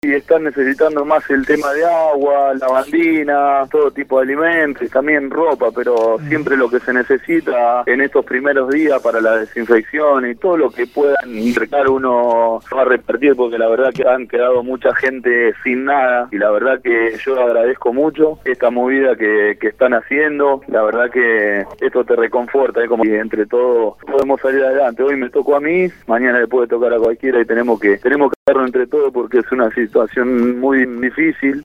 y están necesitando más el tema de agua, lavandina, todo tipo de alimentos, también ropa, pero siempre lo que se necesita en estos primeros días para la desinfección y todo lo que puedan entregar uno va a repartir, porque la verdad que han quedado mucha gente sin nada y la verdad que yo agradezco mucho esta movida que están haciendo. La verdad que esto te reconforta, como que entre todos podemos salir adelante. Hoy me tocó a mí, mañana le puede tocar a cualquiera y tenemos que hacerlo entre todos porque es una situación muy difícil.